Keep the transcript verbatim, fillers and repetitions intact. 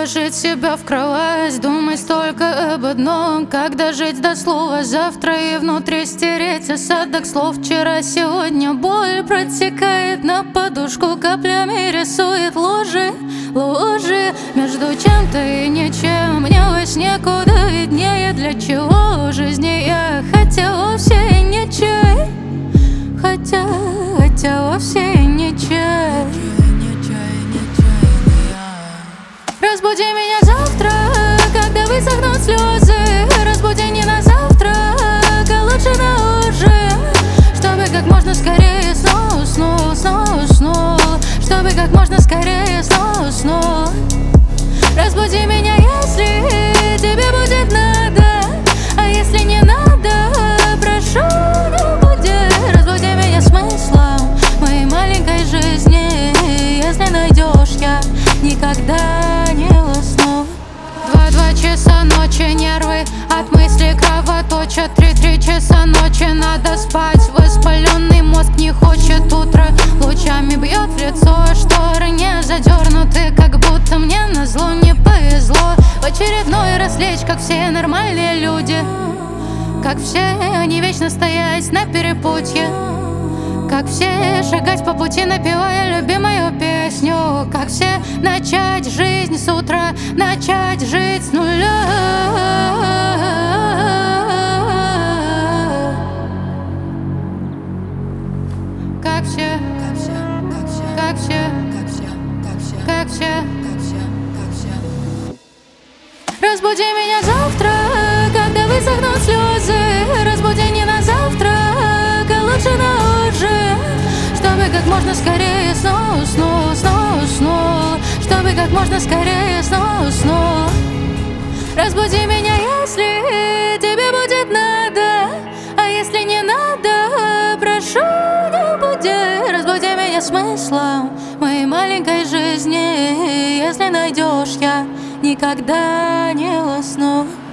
уложить себя в кровать, думать только об одном: как дожить до слова завтра и внутри стереть осадок слов вчера. Сегодня боль протекает на подушку, каплями рисует лужи, лужи между чем-то и ничем. Мне во сне куда виднее, для чего жизни я, хотя вовсе и не чай, хотя, хотя вовсе и не чай. Разбуди меня завтра, когда высохнут слезы. Разбуди не на завтрак, а лучше на ужин, чтобы как можно скорее снова уснул, снова уснул, чтобы как можно скорее снова уснул. Разбуди меня, если тебе будет надо, а если не надо, прошу, не буди. Разбуди меня смыслом моей маленькой жизни, если найдешь, я никогда не усну. Два-два часа ночи, нервы от мысли кровоточат. Три-три часа ночи, надо спать. Воспаленный мозг не хочет утро, лучами бьет в лицо. Шторы не задернуты, как будто мне назло не повезло в очередной раз лечь, как все нормальные люди. Как все они вечно стоять на перепутье, как все шагать по пути, напевая любимую песню. Как все начать жизнь с утра, начать жить с нуля. Как все, как все, как все, как все. Разбуди меня завтра, когда высохнут слезы. Разбуди не на завтрак, а лучше на ужин, чтобы как можно скорее снова уснул, снова уснул, чтобы как можно скорее снова уснул. Разбуди меня, если тебе будет надо, а если не надо, прошу, не буди. Разбуди меня смыслом моей маленькой жизни, если найдешь, я никогда не усну.